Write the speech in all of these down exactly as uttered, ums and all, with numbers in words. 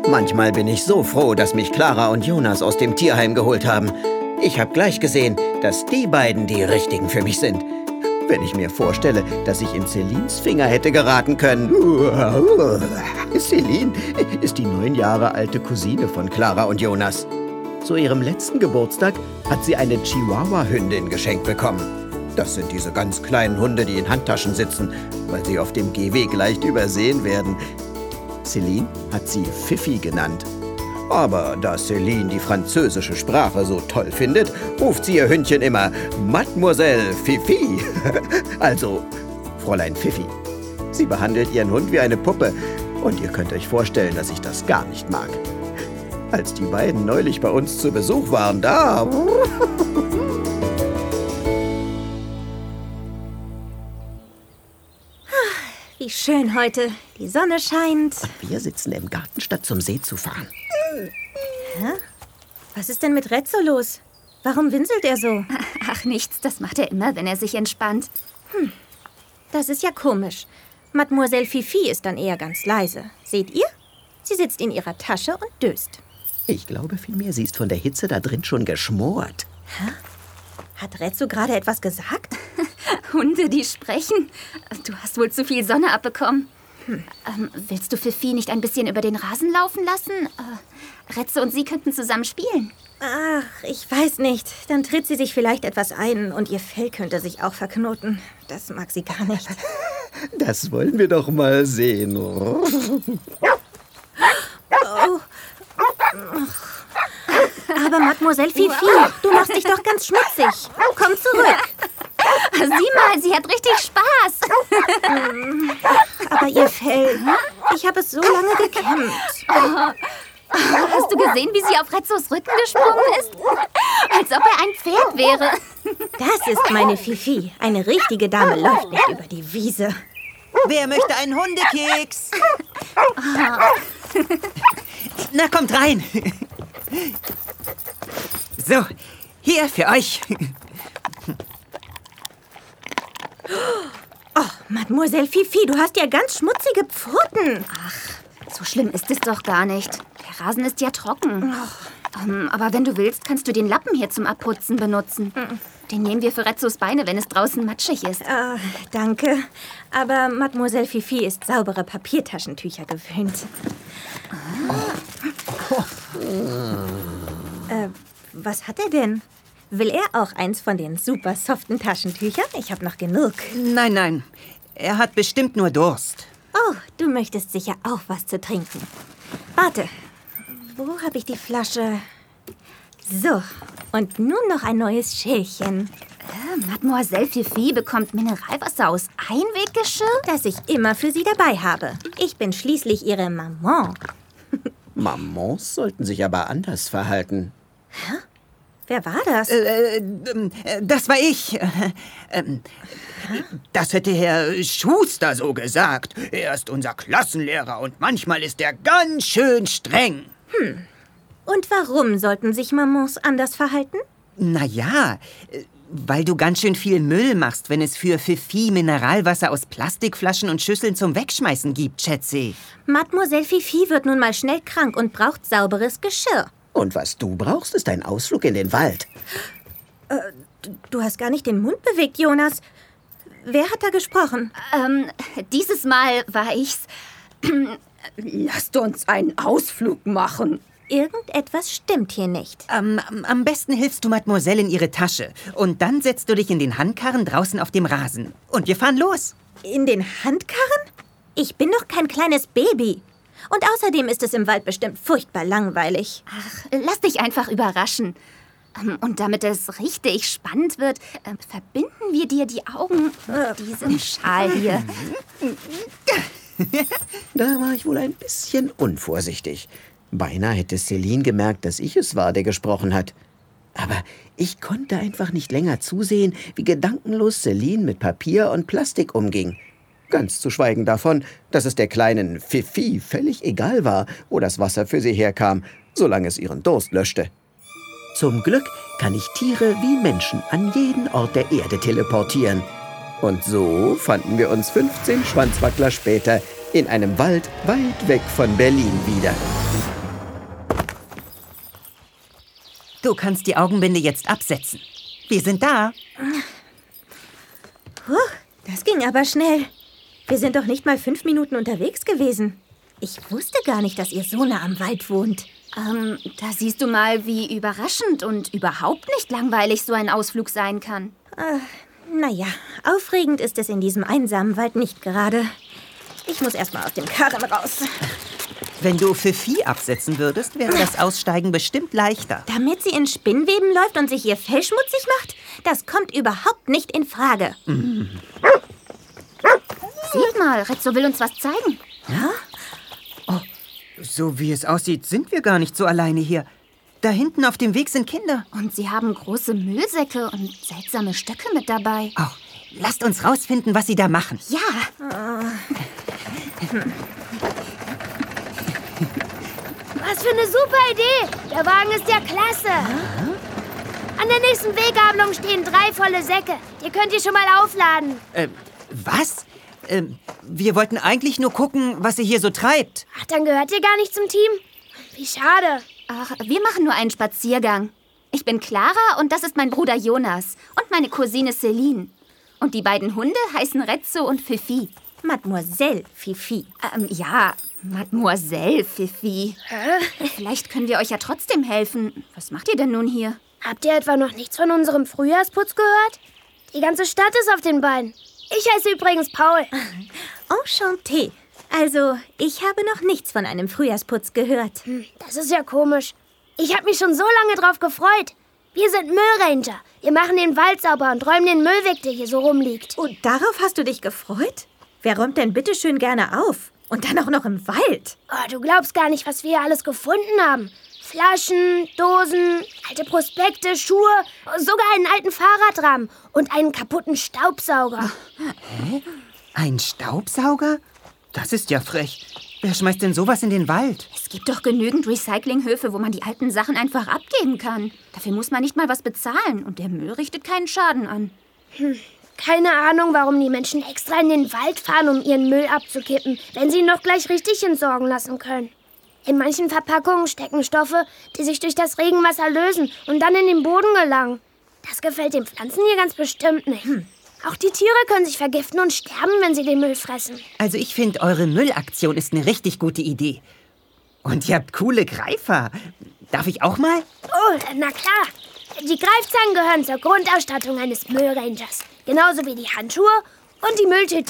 Manchmal bin ich so froh, dass mich Clara und Jonas aus dem Tierheim geholt haben. Ich habe gleich gesehen, dass die beiden die Richtigen für mich sind. Wenn ich mir vorstelle, dass ich in Celines Finger hätte geraten können. Celine ist die neun Jahre alte Cousine von Clara und Jonas. Zu ihrem letzten Geburtstag hat sie eine Chihuahua-Hündin geschenkt bekommen. Das sind diese ganz kleinen Hunde, die in Handtaschen sitzen, weil sie auf dem Gehweg leicht übersehen werden. Celine hat sie Fifi genannt. Aber da Celine die französische Sprache so toll findet, ruft sie ihr Hündchen immer Mademoiselle Fifi. Also Fräulein Fifi. Sie behandelt ihren Hund wie eine Puppe. Und ihr könnt euch vorstellen, dass ich das gar nicht mag. Als die beiden neulich bei uns zu Besuch waren, da... Wie schön heute. Die Sonne scheint. Und wir sitzen im Garten, statt zum See zu fahren. Hä? Was ist denn mit Rezzo los? Warum winselt er so? Ach, nichts. Das macht er immer, wenn er sich entspannt. Hm. Das ist ja komisch. Mademoiselle Fifi ist dann eher ganz leise. Seht ihr? Sie sitzt in ihrer Tasche und döst. Ich glaube vielmehr, sie ist von der Hitze da drin schon geschmort. Hä? Hat Rezzo gerade etwas gesagt? Hunde, die sprechen. Du hast wohl zu viel Sonne abbekommen. Hm. Ähm, willst du Fifi nicht ein bisschen über den Rasen laufen lassen? Äh, Rezzo und sie könnten zusammen spielen. Ach, ich weiß nicht. Dann tritt sie sich vielleicht etwas ein und ihr Fell könnte sich auch verknoten. Das mag sie gar nicht. Das wollen wir doch mal sehen. Oh. Aber Mademoiselle Fifi, du machst dich doch ganz schmutzig. Komm zurück. Sieh mal, sie hat richtig Spaß. Aber ihr Fell, ich habe es so lange gekämmt. Oh. Hast du gesehen, wie sie auf Rezzos Rücken gesprungen ist? Als ob er ein Pferd wäre. Das ist meine Fifi. Eine richtige Dame läuft nicht über die Wiese. Wer möchte einen Hundekeks? Oh. Na, kommt rein. So, hier für euch. Oh, Mademoiselle Fifi, du hast ja ganz schmutzige Pfoten. Ach, so schlimm ist es doch gar nicht. Der Rasen ist ja trocken. Oh. Um, aber wenn du willst, kannst du den Lappen hier zum Abputzen benutzen. Mhm. Den nehmen wir für Rezzos Beine, wenn es draußen matschig ist. Oh, danke. Aber Mademoiselle Fifi ist saubere Papiertaschentücher gewöhnt. Oh. Oh. Äh, was hat er denn? Will er auch eins von den super soften Taschentüchern? Ich habe noch genug. Nein, nein. Er hat bestimmt nur Durst. Oh, du möchtest sicher auch was zu trinken. Warte, wo habe ich die Flasche? So, und nun noch ein neues Schälchen. Äh, Mademoiselle Fifi bekommt Mineralwasser aus Einweggeschirr? Das ich immer für sie dabei habe. Ich bin schließlich ihre Maman. Mamans sollten sich aber anders verhalten. Hä? Wer war das? Äh, äh, das war ich. Äh, das hätte Herr Schuster so gesagt. Er ist unser Klassenlehrer und manchmal ist er ganz schön streng. Hm. Und warum sollten sich Mamans anders verhalten? Na ja, weil du ganz schön viel Müll machst, wenn es für Fifi Mineralwasser aus Plastikflaschen und Schüsseln zum Wegschmeißen gibt, schätze. Mademoiselle Fifi wird nun mal schnell krank und braucht sauberes Geschirr. Und was du brauchst, ist ein Ausflug in den Wald. Äh, du hast gar nicht den Mund bewegt, Jonas. Wer hat da gesprochen? Ähm, dieses Mal war ich's. Lasst uns einen Ausflug machen. Irgendetwas stimmt hier nicht. Ähm, am besten hilfst du Mademoiselle in ihre Tasche. Und dann setzt du dich in den Handkarren draußen auf dem Rasen. Und wir fahren los. In den Handkarren? Ich bin doch kein kleines Baby. Und außerdem ist es im Wald bestimmt furchtbar langweilig. Ach, lass dich einfach überraschen. Und damit es richtig spannend wird, äh, verbinden wir dir die Augen mit diesem Schal hier. Da war ich wohl ein bisschen unvorsichtig. Beinahe hätte Celine gemerkt, dass ich es war, der gesprochen hat. Aber ich konnte einfach nicht länger zusehen, wie gedankenlos Celine mit Papier und Plastik umging. Ganz zu schweigen davon, dass es der kleinen Fifi völlig egal war, wo das Wasser für sie herkam, solange es ihren Durst löschte. Zum Glück kann ich Tiere wie Menschen an jeden Ort der Erde teleportieren. Und so fanden wir uns fünfzehn Schwanzwackler später in einem Wald weit weg von Berlin wieder. Du kannst die Augenbinde jetzt absetzen. Wir sind da. Puh, das ging aber schnell. Wir sind doch nicht mal fünf Minuten unterwegs gewesen. Ich wusste gar nicht, dass ihr so nah am Wald wohnt. Ähm, da siehst du mal, wie überraschend und überhaupt nicht langweilig so ein Ausflug sein kann. Äh, naja, aufregend ist es in diesem einsamen Wald nicht gerade. Ich muss erst mal aus dem Karren raus. Wenn du Fifi absetzen würdest, wäre das Aussteigen bestimmt leichter. Damit sie in Spinnweben läuft und sich ihr Fell schmutzig macht? Das kommt überhaupt nicht in Frage. Mhm. Seht mal, Retzo will uns was zeigen. Ja? Oh, so wie es aussieht, sind wir gar nicht so alleine hier. Da hinten auf dem Weg sind Kinder. Und sie haben große Müllsäcke und seltsame Stöcke mit dabei. Oh, lasst uns rausfinden, was sie da machen. Ja. Was für eine super Idee. Der Wagen ist ja klasse. An der nächsten Weggabelung stehen drei volle Säcke. Die könnt ihr schon mal aufladen. Äh, was? Ähm, wir wollten eigentlich nur gucken, was ihr hier so treibt. Ach, dann gehört ihr gar nicht zum Team? Wie schade. Ach, wir machen nur einen Spaziergang. Ich bin Clara und das ist mein Bruder Jonas und meine Cousine Celine. Und die beiden Hunde heißen Retzo und Fifi. Mademoiselle Fifi. Ähm, ja, Mademoiselle Fifi. Hä? Vielleicht können wir euch ja trotzdem helfen. Was macht ihr denn nun hier? Habt ihr etwa noch nichts von unserem Frühjahrsputz gehört? Die ganze Stadt ist auf den Beinen. Ich heiße übrigens Paul. Enchanté. Also, ich habe noch nichts von einem Frühjahrsputz gehört. Hm, das ist ja komisch. Ich habe mich schon so lange drauf gefreut. Wir sind Müllranger. Wir machen den Wald sauber und räumen den Müll weg, der hier so rumliegt. Und darauf hast du dich gefreut? Wer räumt denn bitte schön gerne auf? Und dann auch noch im Wald. Oh, du glaubst gar nicht, was wir hier alles gefunden haben. Flaschen, Dosen, alte Prospekte, Schuhe, sogar einen alten Fahrradrahmen und einen kaputten Staubsauger. Hä? Ein Staubsauger? Das ist ja frech. Wer schmeißt denn sowas in den Wald? Es gibt doch genügend Recyclinghöfe, wo man die alten Sachen einfach abgeben kann. Dafür muss man nicht mal was bezahlen und der Müll richtet keinen Schaden an. Hm. Keine Ahnung, warum die Menschen extra in den Wald fahren, um ihren Müll abzukippen, wenn sie ihn doch gleich richtig entsorgen lassen können. In manchen Verpackungen stecken Stoffe, die sich durch das Regenwasser lösen und dann in den Boden gelangen. Das gefällt den Pflanzen hier ganz bestimmt nicht. Hm. Auch die Tiere können sich vergiften und sterben, wenn sie den Müll fressen. Also ich finde, eure Müllaktion ist eine richtig gute Idee. Und ihr habt coole Greifer. Darf ich auch mal? Oh, na klar. Die Greifzangen gehören zur Grundausstattung eines Müllrangers. Genauso wie die Handschuhe und die Mülltüte.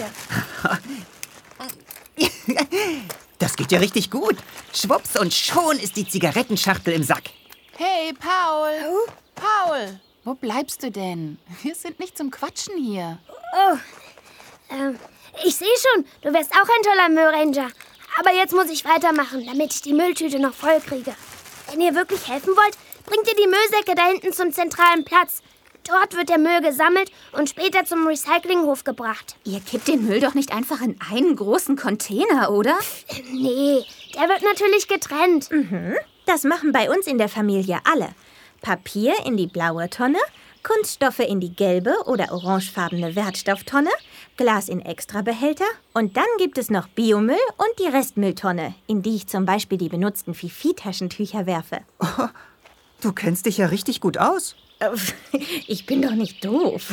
Das geht ja richtig gut. Schwupps und schon ist die Zigarettenschachtel im Sack. Hey, Paul. Oh? Paul, wo bleibst du denn? Wir sind nicht zum Quatschen hier. Oh, ähm, ich sehe schon, du wärst auch ein toller Müllranger. Aber jetzt muss ich weitermachen, damit ich die Mülltüte noch voll kriege. Wenn ihr wirklich helfen wollt, bringt ihr die Müllsäcke da hinten zum zentralen Platz. Dort wird der Müll gesammelt und später zum Recyclinghof gebracht. Ihr kippt den Müll doch nicht einfach in einen großen Container, oder? Nee, der wird natürlich getrennt. Mhm. Das machen bei uns in der Familie alle. Papier in die blaue Tonne, Kunststoffe in die gelbe oder orangefarbene Wertstofftonne, Glas in Extrabehälter und dann gibt es noch Biomüll und die Restmülltonne, in die ich zum Beispiel die benutzten Fifi-Taschentücher werfe. Oh, du kennst dich ja richtig gut aus. Ich bin doch nicht doof.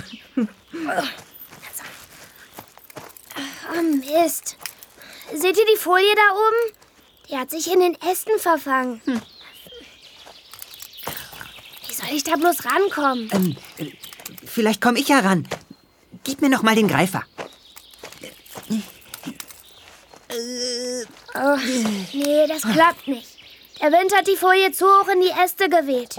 Oh Mist. Seht ihr die Folie da oben? Die hat sich in den Ästen verfangen. Hm. Wie soll ich da bloß rankommen? Ähm, vielleicht komme ich ja ran. Gib mir noch mal den Greifer. Oh, nee, das klappt nicht. Der Wind hat die Folie zu hoch in die Äste geweht.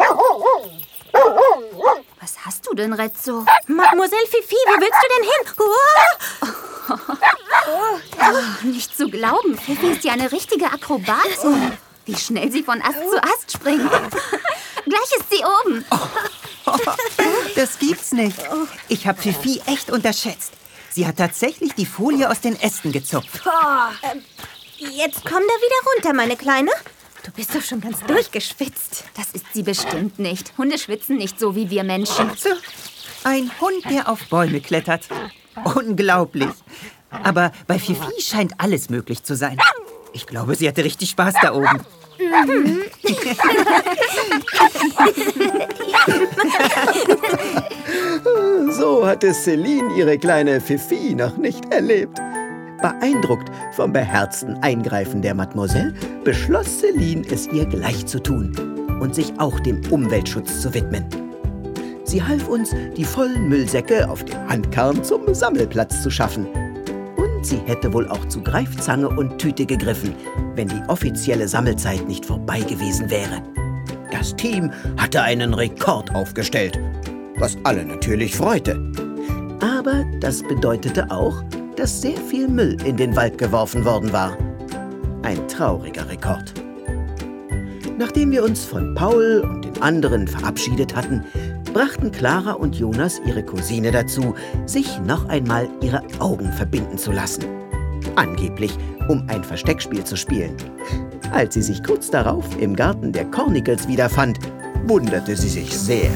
Was hast du denn, Retzo? Mademoiselle Fifi, wo willst du denn hin? Oh. Oh. Oh, nicht zu glauben, Fifi ist ja eine richtige Akrobatin. Wie schnell sie von Ast zu Ast springt. Gleich ist sie oben. Oh. Oh. Das gibt's nicht. Ich habe Fifi echt unterschätzt. Sie hat tatsächlich die Folie aus den Ästen gezupft. Oh. Ähm, jetzt komm da wieder runter, meine Kleine. Du bist doch schon ganz durchgeschwitzt. Das ist sie bestimmt nicht. Hunde schwitzen nicht so wie wir Menschen. So, ein Hund, der auf Bäume klettert. Unglaublich. Aber bei Fifi scheint alles möglich zu sein. Ich glaube, sie hatte richtig Spaß da oben. So hatte Céline ihre kleine Fifi noch nicht erlebt. Beeindruckt vom beherzten Eingreifen der Mademoiselle beschloss Céline, es ihr gleich zu tun und sich auch dem Umweltschutz zu widmen. Sie half uns, die vollen Müllsäcke auf dem Handkarren zum Sammelplatz zu schaffen. Und sie hätte wohl auch zu Greifzange und Tüte gegriffen, wenn die offizielle Sammelzeit nicht vorbei gewesen wäre. Das Team hatte einen Rekord aufgestellt, was alle natürlich freute. Aber das bedeutete auch, dass sehr viel Müll in den Wald geworfen worden war. Ein trauriger Rekord. Nachdem wir uns von Paul und den anderen verabschiedet hatten, brachten Clara und Jonas ihre Cousine dazu, sich noch einmal ihre Augen verbinden zu lassen. Angeblich, um ein Versteckspiel zu spielen. Als sie sich kurz darauf im Garten der Cornicles wiederfand, wunderte sie sich sehr.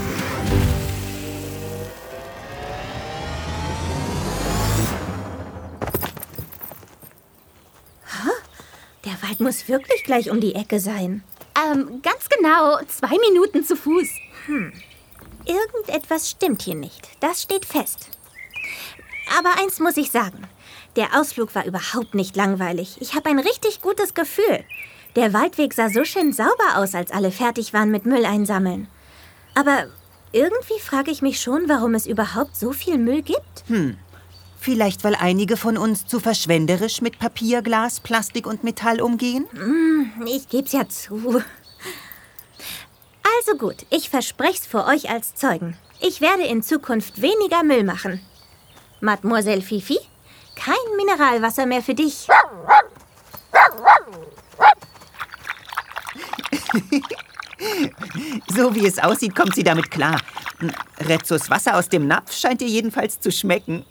Der Wald muss wirklich gleich um die Ecke sein. Ähm, ganz genau, zwei Minuten zu Fuß. Hm. Irgendetwas stimmt hier nicht. Das steht fest. Aber eins muss ich sagen. Der Ausflug war überhaupt nicht langweilig. Ich habe ein richtig gutes Gefühl. Der Waldweg sah so schön sauber aus, als alle fertig waren mit Müll einsammeln. Aber irgendwie frage ich mich schon, warum es überhaupt so viel Müll gibt. Hm. Vielleicht, weil einige von uns zu verschwenderisch mit Papier, Glas, Plastik und Metall umgehen? Mm, ich geb's ja zu. Also gut, ich verspreche es vor euch als Zeugen. Ich werde in Zukunft weniger Müll machen. Mademoiselle Fifi, kein Mineralwasser mehr für dich. So wie es aussieht, kommt sie damit klar. Rezzos Wasser aus dem Napf scheint ihr jedenfalls zu schmecken.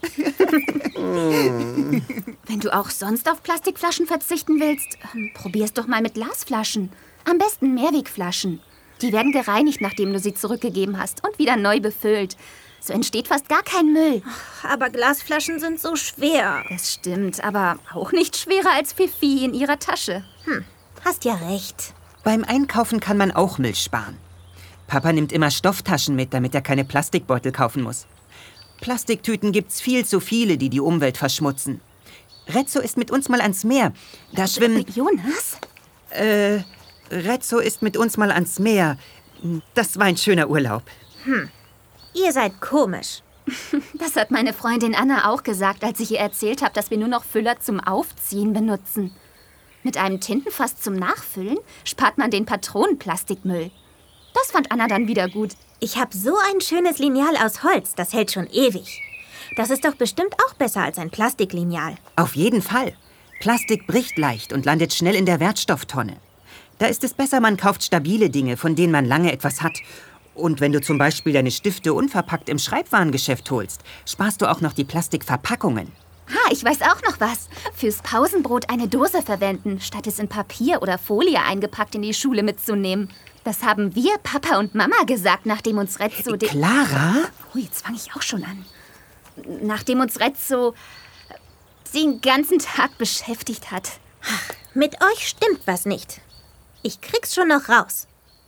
Wenn du auch sonst auf Plastikflaschen verzichten willst, probier's doch mal mit Glasflaschen. Am besten Mehrwegflaschen. Die werden gereinigt, nachdem du sie zurückgegeben hast und wieder neu befüllt. So entsteht fast gar kein Müll. Aber Glasflaschen sind so schwer. Das stimmt, aber auch nicht schwerer als Fifi in ihrer Tasche. Hm, hast ja recht. Beim Einkaufen kann man auch Müll sparen. Papa nimmt immer Stofftaschen mit, damit er keine Plastikbeutel kaufen muss. Plastiktüten gibt's viel zu viele, die die Umwelt verschmutzen. Rezzo ist mit uns mal ans Meer. Da schwimmen... Jonas? Äh, Rezzo ist mit uns mal ans Meer. Das war ein schöner Urlaub. Hm, ihr seid komisch. Das hat meine Freundin Anna auch gesagt, als ich ihr erzählt habe, dass wir nur noch Füller zum Aufziehen benutzen. Mit einem Tintenfass zum Nachfüllen spart man den Patronenplastikmüll. Das fand Anna dann wieder gut. Ich habe so ein schönes Lineal aus Holz, das hält schon ewig. Das ist doch bestimmt auch besser als ein Plastiklineal. Auf jeden Fall. Plastik bricht leicht und landet schnell in der Wertstofftonne. Da ist es besser, man kauft stabile Dinge, von denen man lange etwas hat. Und wenn du zum Beispiel deine Stifte unverpackt im Schreibwarengeschäft holst, sparst du auch noch die Plastikverpackungen. Ha, ich weiß auch noch was. Fürs Pausenbrot eine Dose verwenden, statt es in Papier oder Folie eingepackt in die Schule mitzunehmen. Das haben wir, Papa und Mama, gesagt, nachdem uns Rezzo... Clara? Oh, jetzt fange ich auch schon an. Nachdem uns Rezzo den ganzen Tag beschäftigt hat. Mit euch stimmt was nicht. Ich krieg's schon noch raus.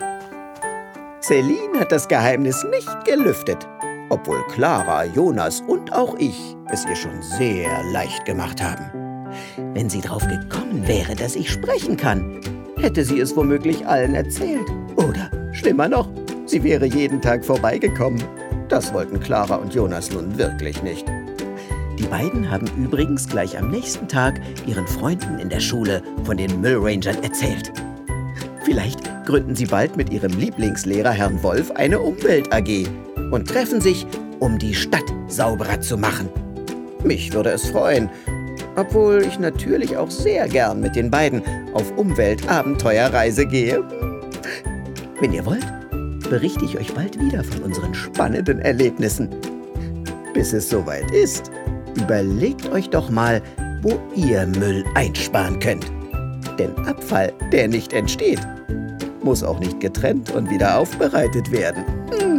Céline hat das Geheimnis nicht gelüftet, obwohl Clara, Jonas und auch ich es ihr schon sehr leicht gemacht haben. Wenn sie drauf gekommen wäre, dass ich sprechen kann, hätte sie es womöglich allen erzählt. Oder, schlimmer noch, sie wäre jeden Tag vorbeigekommen. Das wollten Clara und Jonas nun wirklich nicht. Die beiden haben übrigens gleich am nächsten Tag ihren Freunden in der Schule von den Müllrangern erzählt. Vielleicht gründen sie bald mit ihrem Lieblingslehrer Herrn Wolf eine Umwelt-A G und treffen sich, um die Stadt sauberer zu machen. Mich würde es freuen, obwohl ich natürlich auch sehr gern mit den beiden auf Umweltabenteuerreise gehe. Wenn ihr wollt, berichte ich euch bald wieder von unseren spannenden Erlebnissen. Bis es soweit ist, überlegt euch doch mal, wo ihr Müll einsparen könnt. Denn Abfall, der nicht entsteht, muss auch nicht getrennt und wieder aufbereitet werden.